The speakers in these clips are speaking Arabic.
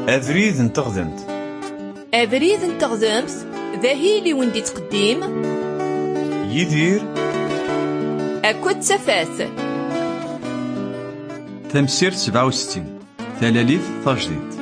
أبريد انتغذمت. أبريد انتغذمت ذاهي لي وندي تقديم يدير أكود تفاث تمسير 67 ثلاليث تجديد.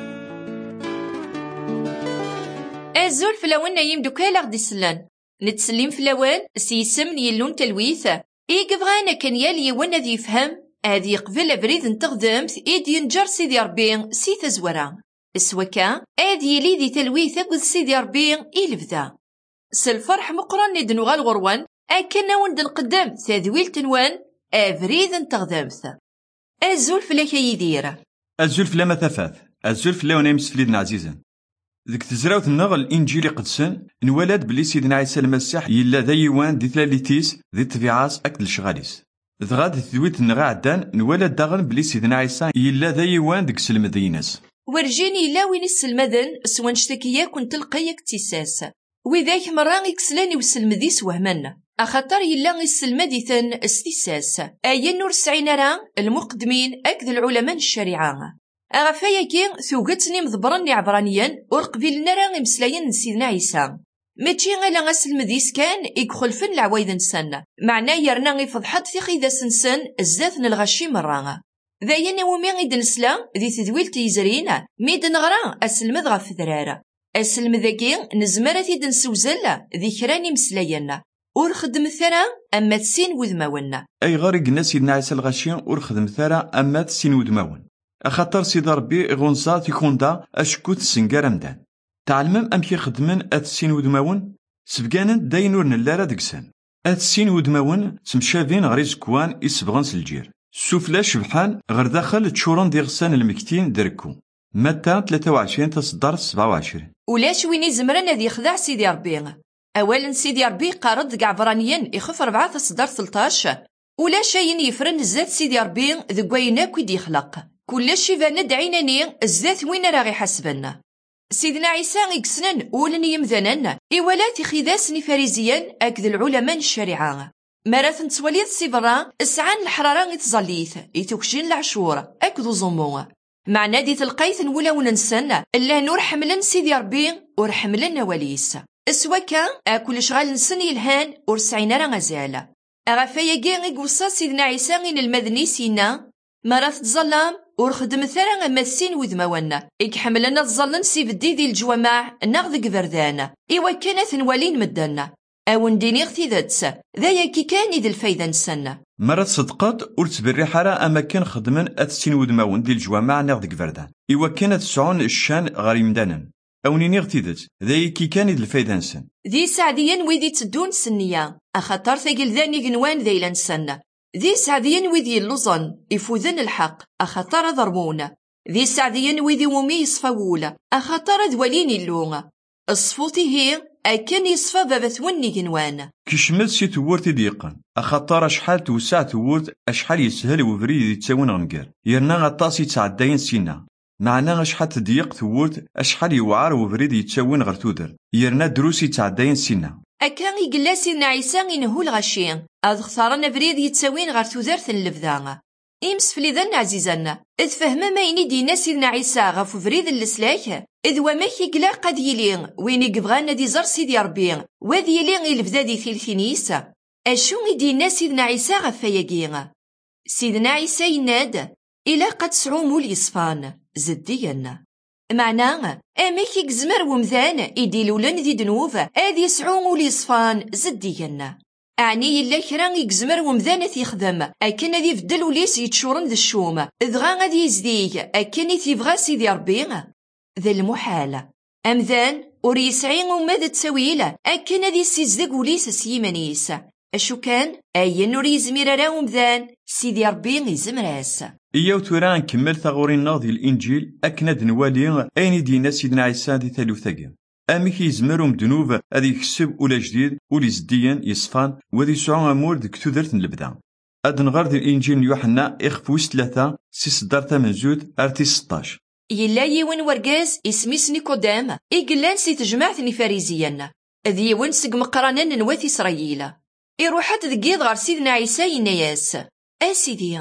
أزول فلاوان نايم دوكالا غدي سلان نتسليم فلاوان سيسم يلون تلويثة بغانا كان يالي وانا ذي يفهم هذي قبل أبريد انتغذمت إيدي ينجر سيدي ربي سي تزورا السوكا هذي يلي ذي تلويثة قد سيدي ربي إلفذا سالفرح مقرن ندنو غالغروان أكنا وند نقدم تذويل تنوان أبريد انتغذمت. أزول فلاك يدير أزول فلا مثافات أزول فلا ونايمس فليدنا عزيزا ذيك تزراوت النغ الإنجيل قدسن نولد بلي سيدنا عيسى المسيح يلا ذا يوان دي ثلاليتيس ذي تبيعاس أكد الشغاليس ذغاد ثويت النغا عدان نولد داغن بلي سيدنا عيسى يلا ذا يوان ديك سلمدينس ورجيني لا وين السلمدن سوان شتكيا كنت لقيك تيساس وذاك مرة يكسلاني وسلمديس وهمنا أخطر يلا السلمديثن استيساس أي نور سعينا المقدمين أكد العلماء الشريعة أغفايا كي ثوقتني مضبرني عبرانيا ورقبيلنا راه مسلايين سيدنا عيسى ماشي غالا غسلمديس كان يخلفن العوايد نسن معنا يرنا يفضحط في خيدا سنسن الزاث نلغشي مرة ذايا نومي غيد نسلا ذي تذويل تيزرين ميد نغرا أسلمد غف ذرارة أسلمذاكي نزمرة تيد نسوزل ذي كراني مسلايين ورخدم ثرا أما تسين وذماون أي غارق الناس سيدنا عيسى الغشي ورخدم ثرا أما تسين وذماون أخطر سيد ربي غنصا تيكوندا أشكوت السنقار مدان تعلمم أمكي خدمن أتسين ودماون سبقانا داينور نلارا دكسان أتسين ودماون تمشافين غري زكوان إسبغان سلجير سوفلا شبحان غير داخل تشوران ديغسان المكتين دركو متى 23 تصدر 27 ولاش وين يزمرنا ذي خدع سيدي ربي أولا سيدي ربي قارد قاع برانيين يخف 4 تصدر 13 ولا شاين يفرن الزات سيدي ربي ذقوينا كويدي يخلق كلش يبان دعيناني الزات وين راه يحسبنا سيدنا عيسى يكسنن ولن يمذنن إولات خذاسني فاريزيا أكذ العلماء الشريعة ماراث نتوليد سيبرا السعان الحرارة يتزليث يتوكشين العشور أكذو زمو معنا دي تلقيث ولا وننسن إلا نور حملن سيدي ربي ورحملن نواليس السواكا أكل شغال نسن يلهان ورسعين راه غزالة أغفايا كي يقوصا سيدنا عيسى غين المذني سينا ماراث تظلام ورخدم ثرا أمسين وذماونا يكحملنا تظلن سيفدي ذي الجوامع ناغذ قبردان إوا كانت نوالين مدنا أو نديني اغتذاتس ذايا كي كان ذي الفايدة نسنا مرات صدقات ورتبري حرا أما كان خدمن أتسين وذماون ذي الجوامع ناغذ قبردان إوا كانت تسعون الشان غاري مدانا أو نيني اغتذات ذايا كي كان ذي الفايدة نسن ذي سعديا وذي تدون سنيا أخطر ثقل ذاني قنوان ذي لنسنا ذي سعديا وذي اللوزن يفوذن الحق أخطر ضرمون ذي سعديا وذي ومي يصفاولا أخطر ذوالين اللونغ الصفوتي هي أكن يصفى بابثوني جنوان كشمل سي تورت ديقن أخطر أشحال توسع تورت أشحال يسهل وفريد يتساون غنقر يرنا غطاس يتعدين سينا معنا أشحال تضيق تورت أشحال يوعر وفريد يتساون غير تودر يرنا دروس يتعدين سينا أكان يقلا سيدنا عيسى إنه الغشيم أذخثارنا بريد يتساوين غير تودرث اللفذان إمس فليذن عزيزنا إذ فهم ما ينيدينا سيدنا عيسى غف فريد اللسلاك إذ وماك يقلا قد يلين وين يقبغانا دي زر سيدي ربي وذي يلين يلفذا دي ثلثينيس أشو يدينا سيدنا عيسى غف يقين سيدنا عيسى يناد إلا قد سعو مول يصفان زدينا معناه أميك يكزمر ومذان إديلولن ذي دنوف أذي سعوم وليصفان زدينا أعني إلا كران يكزمر ومذان يخدم أكن ذي فدل وليس يتشورن ذي الشوم إذغا غادي يزديك أكن يتيفغا سيدي ربي ذا المحالة أمذان وريسعين وماذا تسويلة أكن ذي سيزدق وليس سيمانيس أشو كان أي نور يزمير راهم ذان سيدي ربي يزمراس إياو تورا نكمل ثغوري الناضي الإنجيل أكند نوالي أين دينا سيدنا عيسى دي ثالوثاقي أميك يزمرهم دنوب أذي يكسب ولا جديد ولي زديا يصفان وذي سعون أمور ديك تودرت نلبدا أدن غرد الإنجيل يوحنا إخفوس 3 6 8 زود أرتي 16 يلا يوين ورقاز اسميس نيكودام إقلان سي تجمعتني فاريزيان ذي يوين سق مقرانا نواثي إسرائيل إروحات ذقيض غار سيدنا عيسى يناياس أسيدي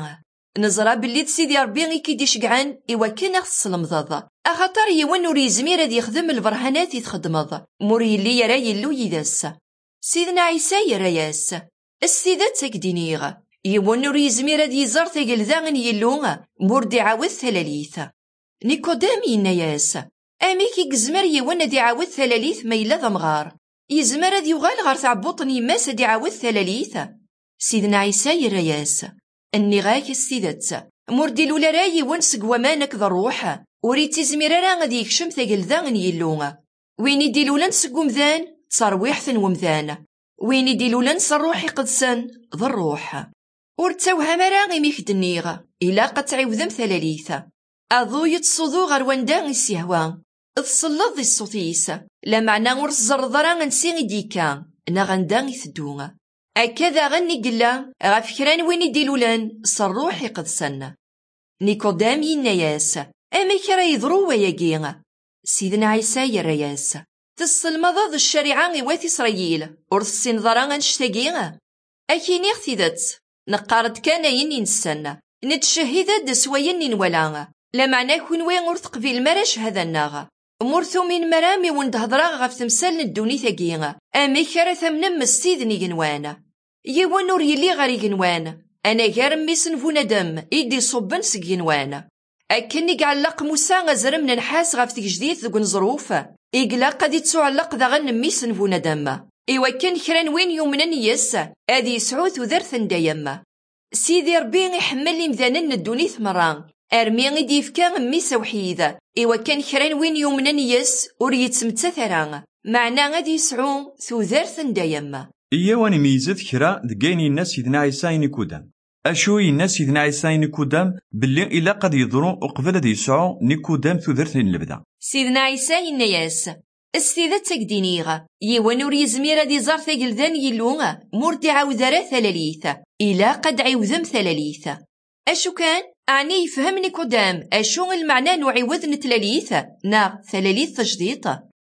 نزرى باللي سيدي ربي كي يشجعن إوا كان الصلمضض أخاطر يوان ور يزمير هاد يخدم البرهانات يتخدمض مور يلي يرا يلو يداس سيدنا عيسى يرا ياس السيدات تاكدينيغ يوان ور يزمير هاد يزار تاقلذاغن يلو مور دي عاود ثلاليث نيكودام يناياس أمي كي يزمر يوان دي عاود ثلاليث ما إلا ضمغار يزمر هاد يغال غار تعبوط يماس دي عاود ثلاليث سيدنا عيسى يرا ياس أني غاك السيدات موردي لولا راي ونسق ومانك ذا الروح وريتي زميرا راه غادي يكشم ثقل يلونغ وين يدي لولا نسق ومذان تصرويح ثن ومذان وين يدي لولا نس الروح قدسن ذا الروح ورتوها مرا غيميك دنيغ إلا قد تعيوذم ثلاليث أضو يتصدو غير ونداغ السيهوان اتصلض الصوتيس لا معنى ورس زرضرا غنسي ديكا نا غنداغ يثدوغ أكذا غني قلا غاف كران وين يدي لولان صروحي قدسن نيكودام يناياس أما كرا يضرو وياقيغ سيدنا عيسى يراياس تسلمضض الشريعة غيوات إسرائيل ورث ضرا غنشتاقيغ أكينيغ تيدات نقارد كان يني نسن نتشهد سويا نولا لا معنى كون وين ورث قبيل مرش هذا الناغ مرثو من مرامي وندهضرا غاف تمثال ندوني ثقيغ أمي كرا ثمنم السيدني جنوان يوان نور يلي غاري جنوان أنا غير ميسن فونا دم إيدي صبن سجنوان أكني قعلق موسى غزرم ننحاس غاف تجديد ذو نظروف إقلا قد يتسعلق ذا غن ميسن فونا دم إوا كان كران وين يومنا يس أدي سعوث وذرثن دايما سيدي ربي يحمل مذانا ندوني ثمران أرمي غيدي يفكا ميسا وحيدة إوا كان كران وين يومنا يس وريت سمتثران معنا غادي يسعو ثوذرثن دايما إيا واني ميزت كرا دقيني الناس سيدنا عيسى ينكودام أشو الناس سيدنا عيسى ينكودام باللي إلا قد يضرو وقبل دي يسعو نيكودام ثوذرثن اللبدا سيدنا عيسى يناياس السيدة تكدينيغ يوانور يزمير دي زار ثقلذان يلونغ مورتي عاوذرا ثلاليث إلا قد عيوذم ثلاليث أشو كان أعني يفهم نيكودام أشو المعنى نعيوذ نتلاليث نا ثلاليث تجديط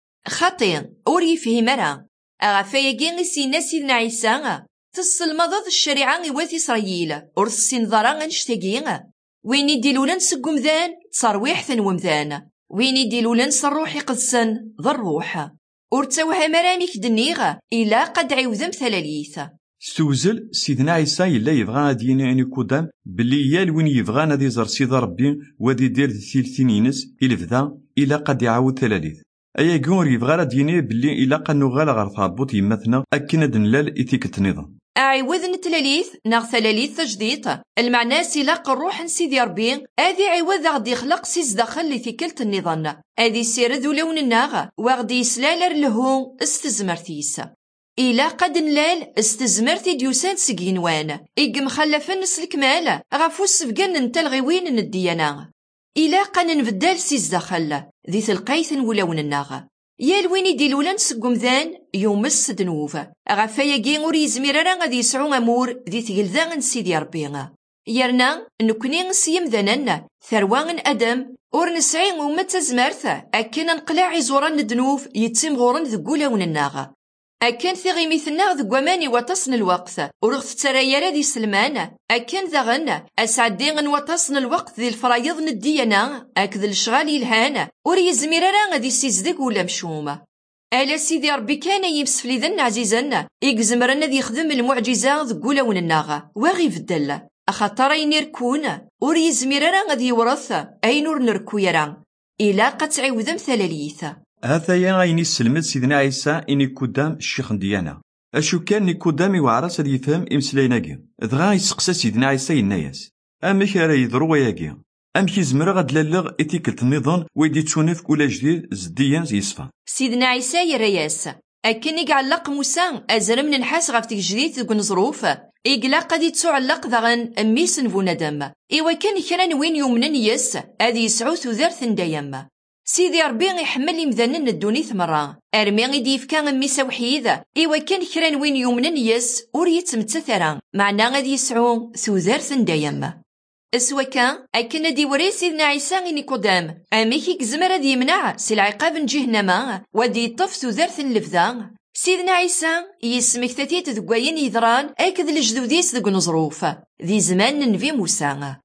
خاطين أور يفهم راه أغفايا سينا سيدنا عيسى تسلمضض الشريعة غيوات إسرائيل ورث السنظرا غنشتاقيغ وين يدي لولا نسق ومذان تصرويح ثن ومذان وين يدي لولا نس الروح قدسن ذا الروح ورتوها مراميك دنيغ إلا قد عيوذم ثلاليث ستوزل سيدنا عيسى إلا يبغى غادي ينكودام باللي يال وين يبغى نادي يزر سيدي ربي وادي يدير ثلثين ينس إلفدا إلا قد يعاود ثلاليث أيا كون يبغى راه ديني باللي إلا قنو غالا غير تعبوط يماتنا أكن دنلال إتيكت نظام أعيوذ نتلاليث ناغ ثلاليث تجديط المعنى سلاق الروح سيدي ربي أذي عيوذ غادي يخلق سيز داخل لثكلت النظام أذي سيرد ولون الناغ وغدي يسلالر لهو استزمرتيس إلا قد نلال استزمرتي ديوسان سجينوان إيق مخلفن سلكمال غافو السفقان نتلغيوين نديانا إلا قن نبدال سيز داخل ذي ثلقيث ولون الناغ يال وين يدي لولا نسقم ذان يومس دنوف غفايا جين ور يزمير راه غادي يسعو امور ذي ثقلذان سيدي ربي يرنا نكوني نسيم ذننا ثروان ادم ور نسعي وما تزمرث اكن نقلع زوران الدنوف يتسم غورن ذقولا ونناغ أكن ثغي مثلنا ذو وماني وتصن الوقت ورغث ترايا دي سلمان أكن ذغن أسعدين وتصن الوقت ذي الفرايض ندينا أكذ الشغال يلهانا وريزمير راه غادي يسيزدك ولا مشومة ألا سيدي ربي كان يمسفلي ذن عزيزنا يقزمرنا ذي يخدم المعجزة ذو لون الناغة واغي فدلا أخطر ينركون وريزمير راه غادي يورث أي نور نركو يران إلا قد تعيوذم ثلاليث هذا يا غيني السلمد سيدنا عيسى إني كودام الشيخ ديانا أشو كان نيكودامي وعرس هاد يفهم إمسلايناكي دغا يسقسى سيدنا عيسى يناياس أمك راه يضرو وياكي أمك يزمر غاد لالغ إتيكلت النظام ويدي تشونف ولا جديد زديا يصفى سيدنا عيسى يراياس أكن يقعلق موسى أزرم ننحاس غاف تجديد ذوك نظروف إقلا قد يتسعلق ذغن أميسن فونا دم إوا كان كران وين يومنن يس أذي يسعو ثوذرث دايما سيدي ربي يحمل يمذنن الدوني ثمرا أرمي غيدي يفكا ميسا وحيدة إوا كان كران وين يومنن يس ور يتمتثرا معنا غادي يسعو ثوذرث دايما اسوا كان أكن دي وري سيدنا عيسى نيكودام أميكي كزمر دي يمنع سي العقاب نجهنما ودي يطف ثوذرث لفذا سيدنا عيسى يسمك تاتيت ذكواين يذران أكد الجدوديس ذك نظروف ذي زمان ننفي موسى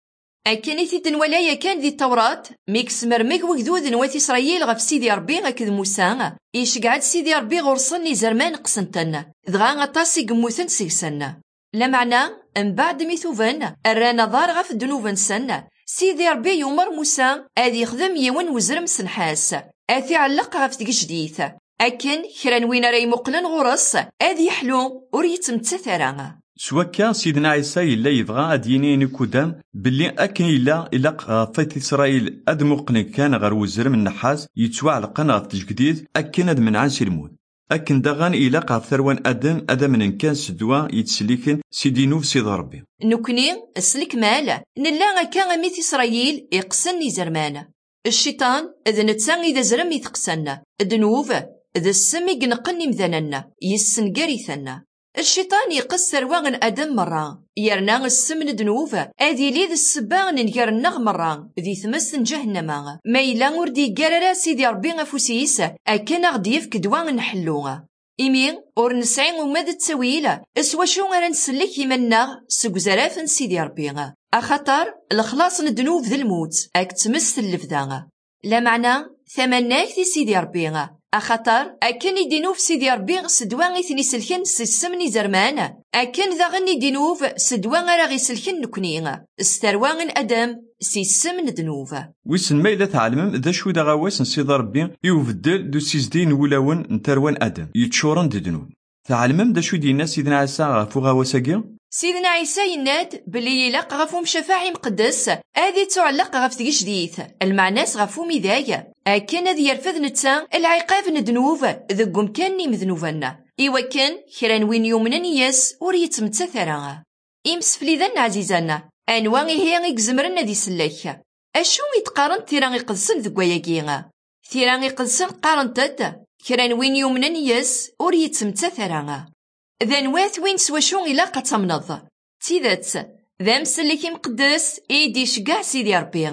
أكن ثيتن ولايا كان ذي التوراة ميكس مرمك وكذوذ نوات إسرائيل غف سيدي ربي أكذ موسى إيش قعد سيدي ربي غرصني زرمان قسنتن دغا غطاسي قموثن سيسن لا معنى من بعد ميثوفن الرانا ضار غف الدنوبن سن سيدي ربي يومر موسى أذي يخدم يون وزرم سنحاس أثي علق غف تجديث أكن خران وين راي مقلن غرص أذي يحلو وريتم تثرا سواكا سيدنا عيسى إلا يبغى أديني نكودام باللي أكن إلا غفايت إسرائيل أد مقلن كان غير وزرم النحاس يتوعلقن غف تجديد أكن أد من عنسي الموت أكن دغان إلا غف ثروان أدم من كان سدوا يتسليكن سيدي نوف سيد ربي نكني السلك مال نلا كان ميت إسرائيل يقسني زرمان الشيطان إذا نتسان إذا زرم يتقسن الدنوف إذا السمي قنقني مذننا يسنقريثنا الشيطان يقسر واغن أدم مرة يرنا السمن دنوف أذي ليذ السباغن نجرنغ مرة ذي ثمس جهنم ما إلا وردي قرر سيدي ربي غفوسيس أكن غديف كدوان نحلوغ إمين أور نسعين وماذا تسويلة اسوا شو غير نسلك يمنغ سقزراف سيدي ربي أخطر الخلاص ندنوف ذي الموت أكتمس اللفذاغ لا معنى ثمناك ذي سيدي ربي أخطر أكن يدينوف سيدي ربي سدوان غيثني سلكن سسمني زرمان أكن ذا غني دينوف سدوان غير سلكن نكنين استروان أدم سيسمن دنوف ويسن ما إذا تعلمم ذا شو دا غواس سيدي ربي يوفدل دو سيزدين ولاون نتروان أدم يتشورن دنوف تعلمم ذا شو دينا سيدنا عيسى غفو غواساكي سيدنا عيسى يناد بلي يلاق غفوم شفاعي مقدس هذه تعلق غف جديث المعناس غفو مذايا أكن ذي يرفذ نتسا العقاب ندنوف ذقم كاني مذنوفنا إيوا كان خيران وين يومنا ياس وريتم تثرا إمس فليذن عزيزانا أنواغي هي يقزمرنا دي سلاك أشو يتقارن ثيران يقدسن ذقواياكينا ثيران يقدسن قارن تد خيران وين يومنا ياس وريتم تثرا ذنوات وين سواشون إلا قتمنض تيذات ذا مسلكي مقدس إيدي شقع سيدي ربي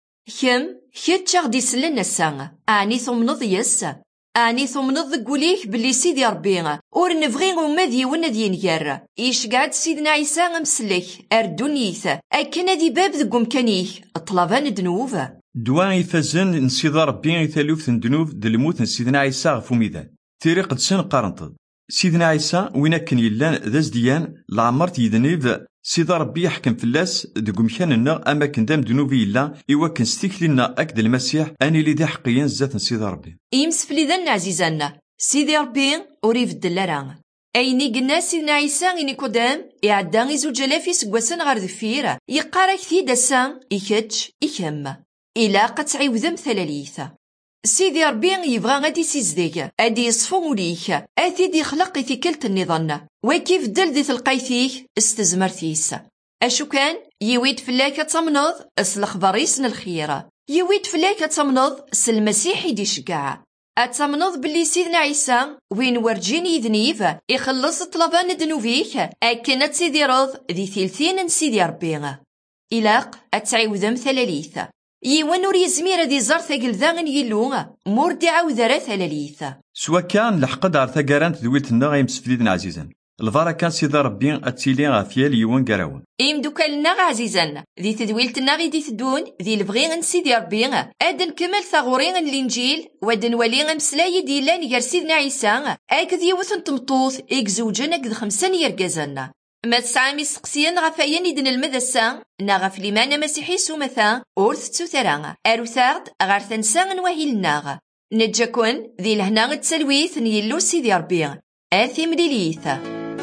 كم كتشاغ دي سلنا الساعة أعني ثمنض يس أعني ثمنض قوليك بلي سيدي ربي اور نفغي وماذي وندي نيار إيش قعد سيدنا عيسى مسلك أردونيث أكن دي باب ذقو مكانيه طلبان دنوف دوان يفزن نسيدي ربي يثالوث دنوف دلموت سيدنا عيسى غفو ميدان تيري قدسن قارنطد سيدنا عيسى وين كان يلان ذا زديان لعمرت يدنيف سيدي ربي يحكم فلاس دقو مكاننا أما كان دام دنوبي إلا إوا كان ستيكلنا أكد المسيح أني لي دي حقيا زات سيدي ربي إمس فليذن عزيزانا سيدي ربي وريف الدلاران أيني قلنا سيدنا عيسى إني قدام إعدان يزوج لافي سقواسن غار ذفيرة يقارك ثي دسان إكتش إكم إلا قطعي وذم ثلاليثة سيدي ربي يبغى غادي سيزديك أدي يصفو موليك أثي دي خلق في كلت النظام وكيف دل ذي تلقايثيك استزمرتيس أشو كان يويد فلاك تمنض الخبريسن الخيرة يويد فلاك تمنض المسيح يدي شقاع أتمنض باللي سيدنا عيسى وين ورجيني ذنيف يخلص طلبان دنوفيك أكنت سيدي رض ذي ثلثين سيدي ربي إلاق أتعيوذم ثلاليثة يوان ور يزمير دي زار ثقل ذاغن يلوغ موردي عاوذرا ثلاليثة سوا كان لحقد عرثا قارانت ذويلتنا غيمسفليدن عزيزا الفارا كان سيدي ربي أتيلي غافيال يوان قراون دوكالنا عزيزا ذي تدويلتنا غي تدون ذي البغيغن سيدي ربي أدن كمل ثغورين الإنجيل ودن وليغن مسلاي ديلان يار سيدنا عيسى أكذ يوثن تمطوث إكزوجن أكذ 5 يرقزنا ما تسعامي سقسيان غفايان يدن المدسة ناغف لمانا مسيحي سومثا أورث تسوثرا أروثارد غارثنسان وهيلناغ نجاكون ذي لهنا تسلويث نيلو سيدي ربي آثي مليليث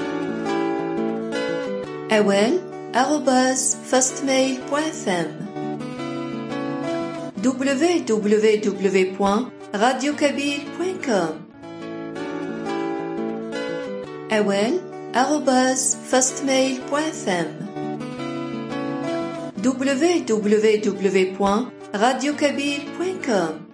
أول @fastmail.fm www.radiokabir.com أول @fastmail.fm www.radiokabir.com